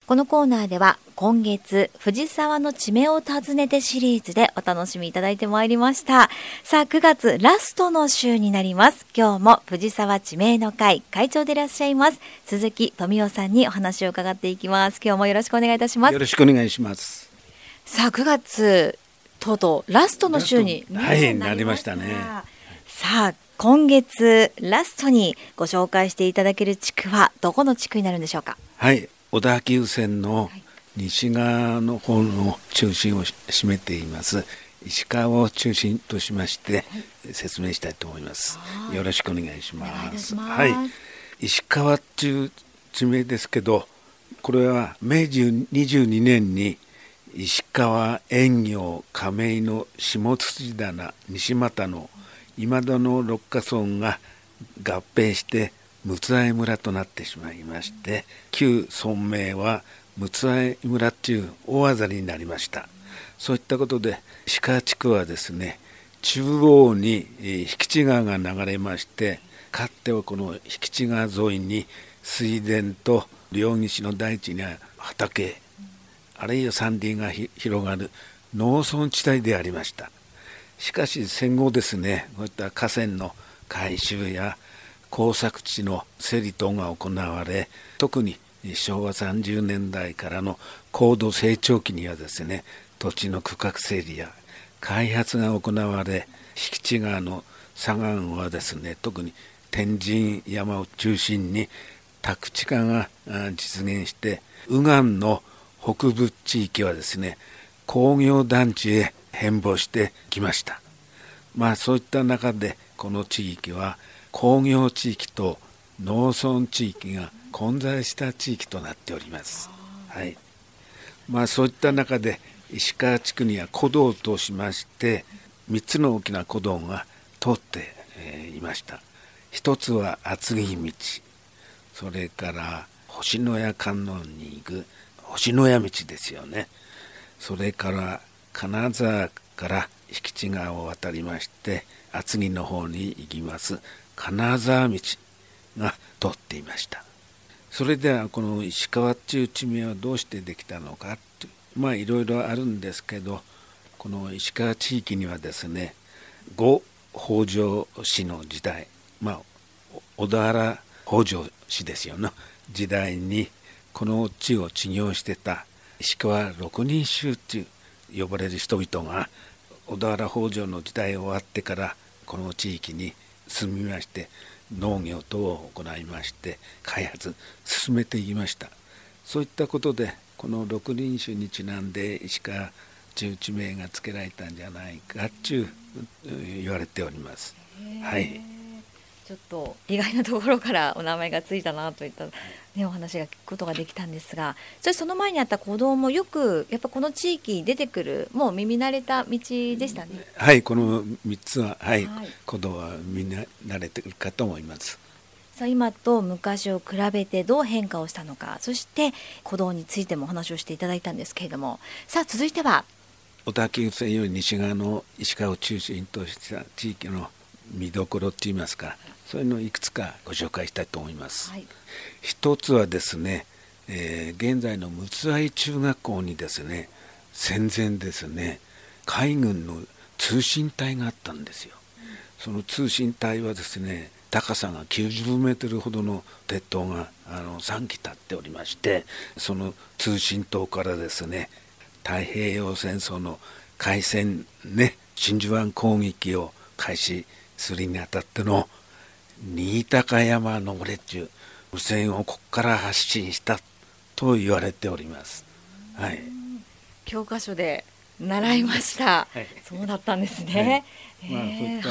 このコーナーでは今月藤沢の地名を訪ねてシリーズでお楽しみいただいてまいりました。さあ9月ラストの週になります。今日も藤沢地名の会会長でいらっしゃいます鈴木富夫さんにお話を伺っていきます。今日もよろしくお願いいたします。 よろしくお願いします。 さあ9月とうとうラストの週に、 なりましたね。 さあ今月ラストにご紹介していただける地区はどこの地区になるんでしょうか。 はい、小田急線の西側の方の中心を占めています石川を中心としまして説明したいと思います。よろしくお願いします。はい、石川という地名ですけど、これは明治22年に石川遠行亀井の下辻棚西俣の今戸の六ヶ村が合併して陸奥会村となってしまいまして、旧村名は陸奥会村という大技になりました。そういったことで石川地区はですね、中央に引地川が流れまして、かつてはこの引地川沿いに水田と両岸の大地には畑、あるいは山林が広がる農村地帯でありました。しかし戦後ですね、こういった河川の改修や耕作地の整理等が行われ、特に昭和30年代からの高度成長期にはですね、土地の区画整理や開発が行われ、引地川の左岸はですね、特に天神山を中心に宅地化が実現して、右岸の北部地域はですね、工業団地へ変貌してきました。そういった中でこの地域は工業地域と農村地域が混在した地域となっております。はい、そういった中で石川地区には古道としまして3つの大きな古道が通っていました。一つは厚木道、それから星のや観音に行く星のや道ですよね。それから金沢から引地川を渡りまして厚木の方に行きます金沢道が通っていました。それではこの石川という地名はどうしてできたのかという、いろいろあるんですけど、この石川地域にはですね、後北条氏の時代、小田原北条氏ですよね、時代にこの地を治業してた石川六人衆という呼ばれる人々が小田原北条の時代終わってからこの地域に住みまして、農業等を行いまして開発進めていきました。そういったことでこの六人衆にちなんで石川という地名が付けられたんじゃないかと言われております。はい、 ちょっと意外なところからお名前がついたなといった、お話が聞くことができたんですが、その前にあった古道もよくやっぱこの地域に出てくるもう耳慣れた道でしたね。 はい、この3つは、古道はみんな慣れているかと思います。 さあ今と昔を比べてどう変化をしたのか、そして古道についてもお話をしていただいたんですけれども、さあ続いては小田急線より西側の石川を中心とした地域の見どころといいますか、そういうのをいくつかご紹介したいと思います。一つはですね、現在の陸奥会中学校にですね、戦前ですね、海軍の通信隊があったんですよ。その通信隊はですね、高さが90メートルほどの鉄塔が3基立っておりまして、その通信塔からですね、太平洋戦争の海戦ね、真珠湾攻撃を開始するにあたっての新高山登れっていう無線をここから発信したと言われております。はい、 教科書で習いました。そうだったんですね。 そういった、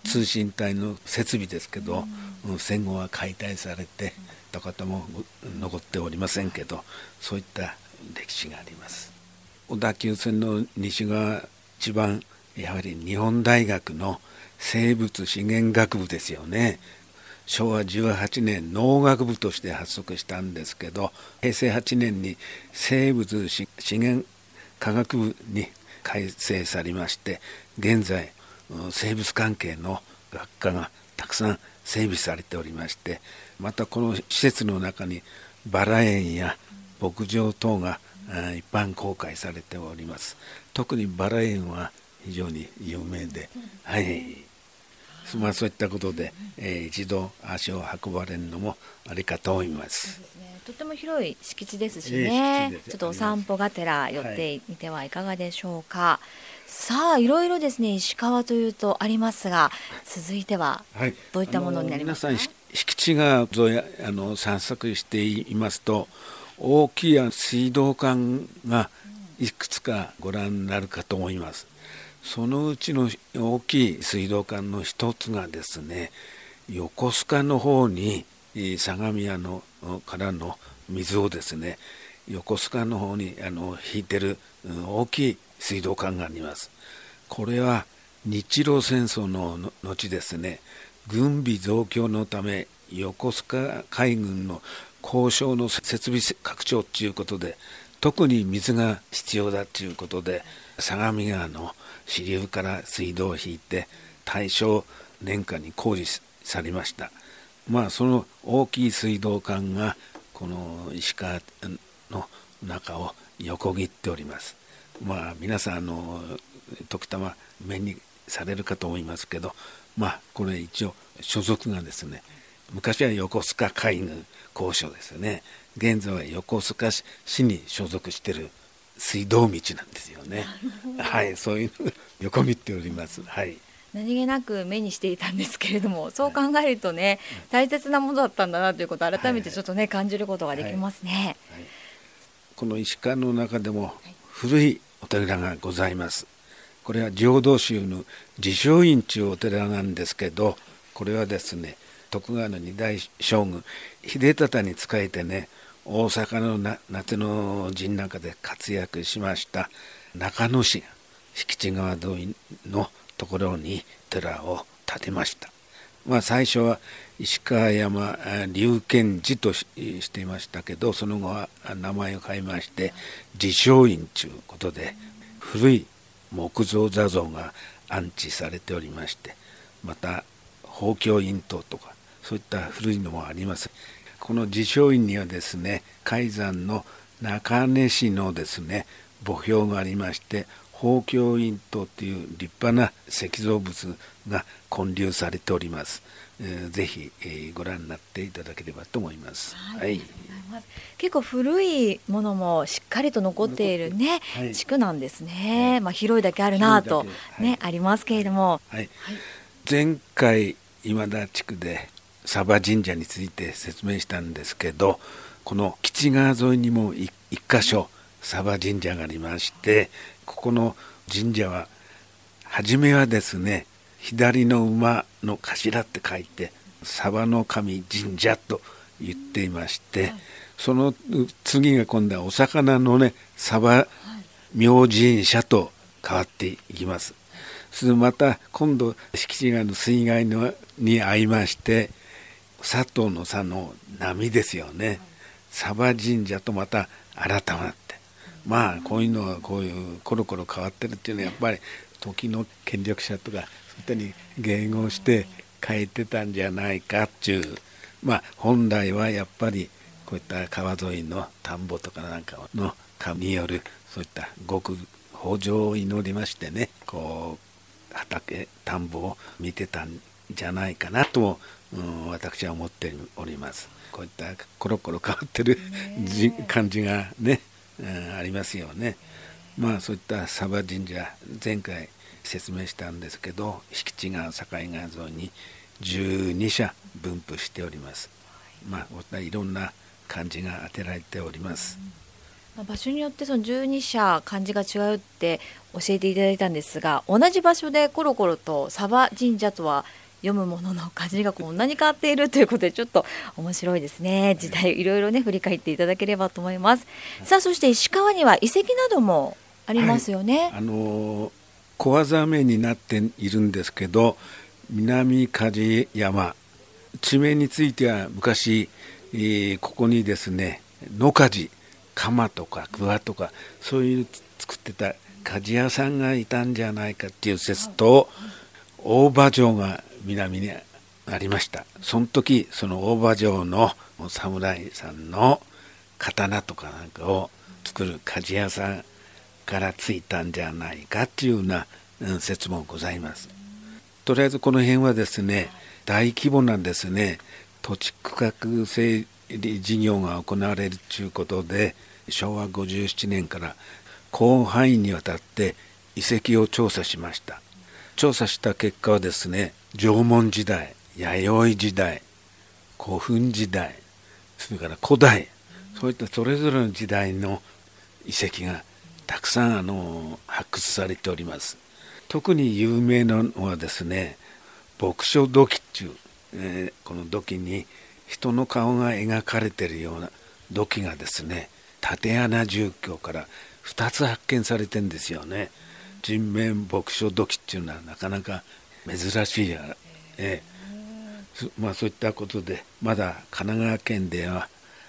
通信隊の設備ですけど、戦後は解体されて跡形も残っておりませんけど、そういった歴史があります。小田急線の西側一番やはり日本大学の生物資源学部ですよね。昭和18年農学部として発足したんですけど、平成8年に生物資源科学部に改正されまして、現在生物関係の学科がたくさん整備されておりまして、またこの施設の中にバラ園や牧場等が一般公開されております。特にバラ園は非常に有名で、はい、そういったことで、一度足を運ばれるのもありかと思います。 そうですね、とても広い敷地ですしね、ちょっとお散歩がてら寄っはいてみてはいかがでしょうか。さあいろいろですね、石川というとありますが、続いてはどういったものになりますか。 皆さん敷地が散策していますと、大きい水道管がいくつかご覧になるかと思います。そのうちの大きい水道管の一つがですね、横須賀の方に相模屋のからの水をですね、横須賀の方に引いてる大きい水道管があります。これは日露戦争の後ですね、軍備増強のため横須賀海軍の交渉の設備拡張ということで、特に水が必要だということで、相模川の支流から水道を引いて大正年間に工事されました。その大きい水道管がこの石川の中を横切っております。皆さん時たま目にされるかと思いますけど、これ一応所属がですね、昔は横須賀海軍公所ですよね。現在は横須賀市に所属している水道道なんですよね。はい、そういうのが横切っております。はい。 何気なく目にしていたんですけれども、そう考えるとね、大切なものだったんだなということを改めてちょっとね、感じることができますね。 この石川の中でも古いお寺がございます。これは浄土宗の慈照院というお寺なんですけど、これはですね、徳川の二代将軍秀忠に仕えてね、大阪の夏の陣なんかで活躍しました中野氏が敷地川沿いのところに寺を建てました。最初は石川山龍賢寺としていましたけど、その後は名前を変えまして慈照院ということで、古い木造座像が安置されておりまして、また宝鏡院塔とかそういった古いのもあります。この慈照院にはですね、海山の中根市のですね墓標がありまして、宝鏡院塔という立派な石造物が建立されております。ぜひ、ご覧になっていただければと思います。 はい、結構古いものもしっかりと残っているね、地区なんですね。広いだけあるなとね、ありますけれども、 前回今田地区でサバ神社について説明したんですけど、この基地川沿いにも一箇所サバ神社がありまして、ここの神社は初めはですね、左の馬の頭って書いてサバの神神社と言っていまして、その次が今度はお魚のねサバ明神社と変わっていきます。それでまた今度敷地川の水害に合いまして、佐藤の佐の波ですよね、サバ神社とまた改まって、こういうのはこういうコロコロ変わってるっていうのは、やっぱり時の権力者とかそういったに迎合して変えてたんじゃないかっていう、本来はやっぱりこういった川沿いの田んぼとかなんかの神によるそういった極豊穣を祈りましてね、こう畑田んぼを見てたんじゃないかなと、私は思っております。こういったコロコロ変わってる感じがね、ありますよね。そういったサバ神社、前回説明したんですけど、敷地川境川沿いに12社分布しております。いろんな漢字が当てられております。 場所によってその12社漢字が違うって教えていただいたんですが、同じ場所でコロコロとサバ神社とは読むものの漢字がこんなに変わっているということで、ちょっと面白いですね。時代いろいろね振り返っていただければと思います。さあ、そして石川には遺跡などもありますよね。 小技名になっているんですけど、南梶山地名については昔、ここにですね野梶鎌とか桑とかそういう作ってた鍛冶屋さんがいたんじゃないかっていう説と、大場城が南にありました。その時その大場城の侍さんの刀とかなんかを作る鍛冶屋さんからついたんじゃないかっていうような説もございます。とりあえずこの辺はですね、大規模なんですね、土地区画整理事業が行われるということで、昭和57年から広範囲にわたって遺跡を調査しました。調査した結果はですね、縄文時代、弥生時代、古墳時代、それから古代、そういったそれぞれの時代の遺跡がたくさん発掘されております。特に有名なのはですね、牧書土器っていう、この土器に人の顔が描かれているような土器がですね、竪穴住居から2つ発見されてるんですよね。人面牧書土器っていうのはなかなか珍しいや、そういったことでまだ神奈川県では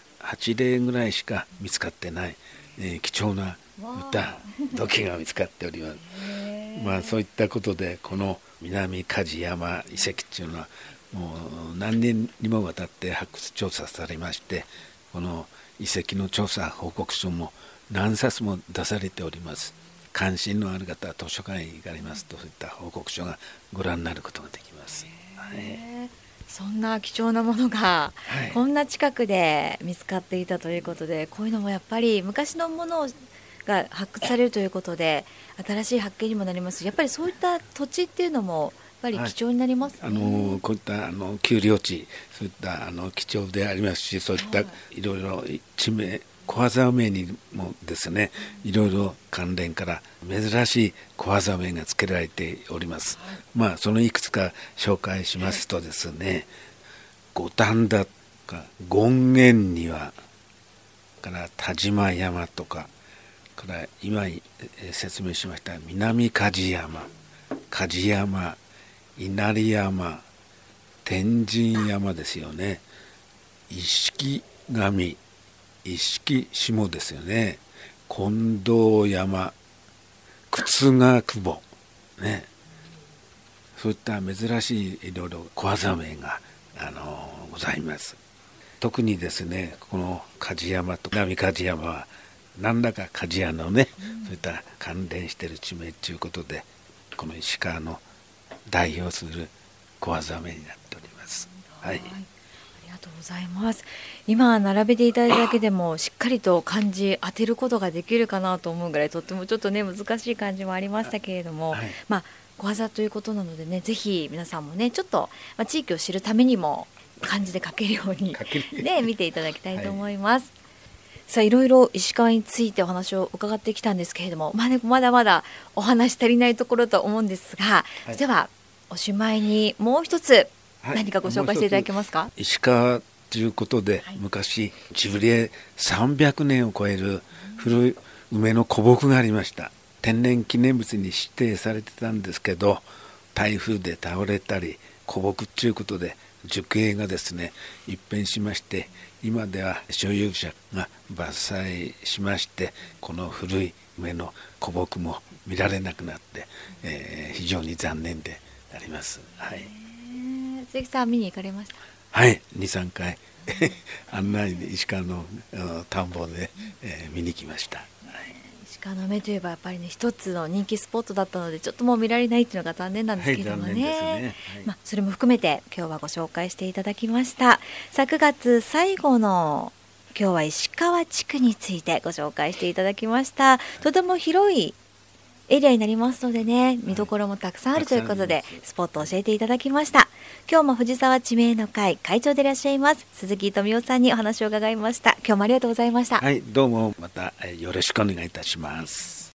8例ぐらいしか見つかってない、貴重な土器が見つかっております。そういったことでこの南梶山遺跡っていうのはもう何年にもわたって発掘調査されまして、この遺跡の調査報告書も何冊も出されております。関心のある方は図書館へ行かれますと、そういった報告書がご覧になることができます。 そんな貴重なものがこんな近くで見つかっていたということで、こういうのもやっぱり昔のものが発掘されるということで新しい発見にもなります。やっぱりそういった土地っていうのもやっぱり貴重になりますね。 こういった丘陵地、そういった貴重でありますし、そういったいろいろ地名、小技名にもですね、いろいろ関連から珍しい小技名が付けられております。そのいくつか紹介しますとですね、五反田とか権現庭から田島山とかから今説明しました南梶山、梶山、稲荷山、天神山ですよね、一色神、一色下ですよね、近藤山、沓賀久保ね、そういった珍しいいろいろ小技名がございます。特にですね、この梶山と南梶山は何らか鍛冶屋のね、そういった関連している地名ということで、この石川の代表する小技名になっております。 ありがとうございます。今並べていただいただけでもしっかりと漢字当てることができるかなと思うぐらい、とってもちょっとね難しい漢字もありましたけれども、小技ということなのでね、ぜひ皆さんもねちょっと、地域を知るためにも漢字で書けるようにね見ていただきたいと思います。さあいろいろ石川についてお話を伺ってきたんですけれども、まだまだお話足りないところと思うんですが、ではおしまいにもう一つ何かご紹介していただけますか。 石川ということで、昔樹齢300年を超える古い梅の古木がありました。天然記念物に指定されてたんですけど、台風で倒れたり古木ということで樹形がですね一変しまして、今では所有者が伐採しまして、この古い梅の古木も見られなくなって、非常に残念であります。 鈴木さん見に行かれました？ はい、2、3回案内で石川の田んぼで、見に来ました。 石川の梅といえばやっぱりね一つの人気スポットだったので、ちょっともう見られないっていうのが残念なんですけどもね、それも含めて今日はご紹介していただきました。9月最後の今日は石川地区についてご紹介していただきました。とても広いエリアになりますのでね、見どころもたくさんあるということで、スポットを教えていただきました。今日も藤沢地名の会会長でいらっしゃいます鈴木富夫さんにお話を伺いました。今日もありがとうございました。 どうもまたよろしくお願いいたします。